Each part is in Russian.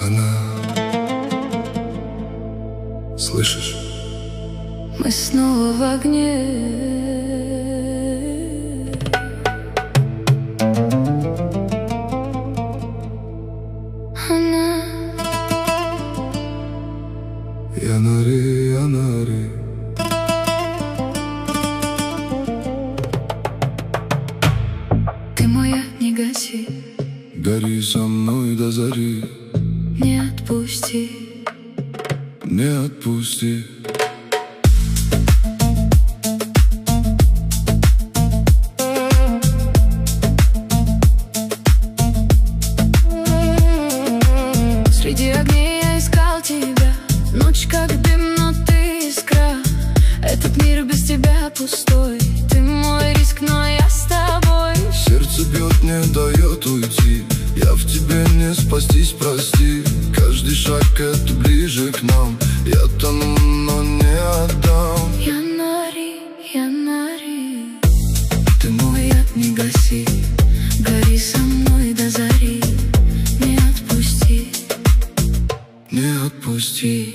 она. Слышишь? Мы снова в огне. Она. Янари, янари. Ты моя, не гаси, Гори со мной до зари, не отпусти. не отпусти. Среди огней я искал тебя, ночь как дым, но ты искра. Этот мир без тебя пустой, ты мой риск, но я с тобой. Сердце бьет, не дает уйти, я в тебе не спастись, прости. Каждый шаг это ближе к нам, я тону, но не отдам. Янари, янари, ты мой яд, не гаси, гори со мной до зари, не отпусти, Не отпусти.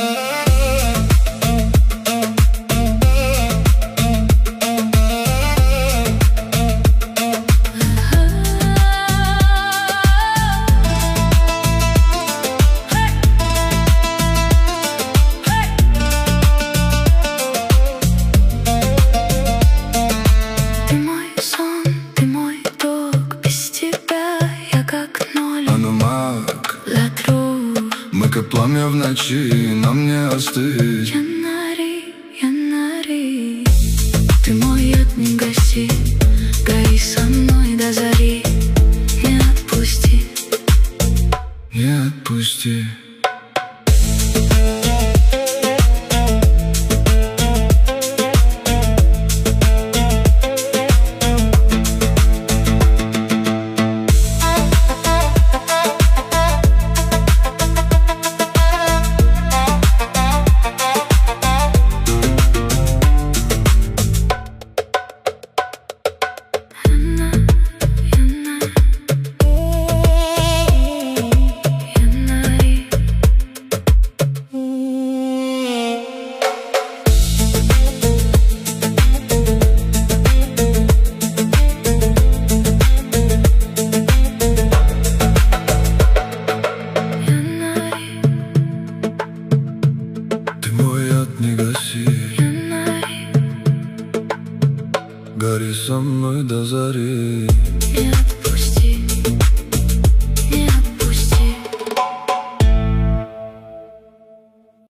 Ты мой сон, ты мой ток, без тебя я как ноль. Она маг, Латру, мы как пламя в ночи, нам не остыть. янари, янари, ты мой яд, не гаси, гори со мной до зари, не отпусти. Не отпусти.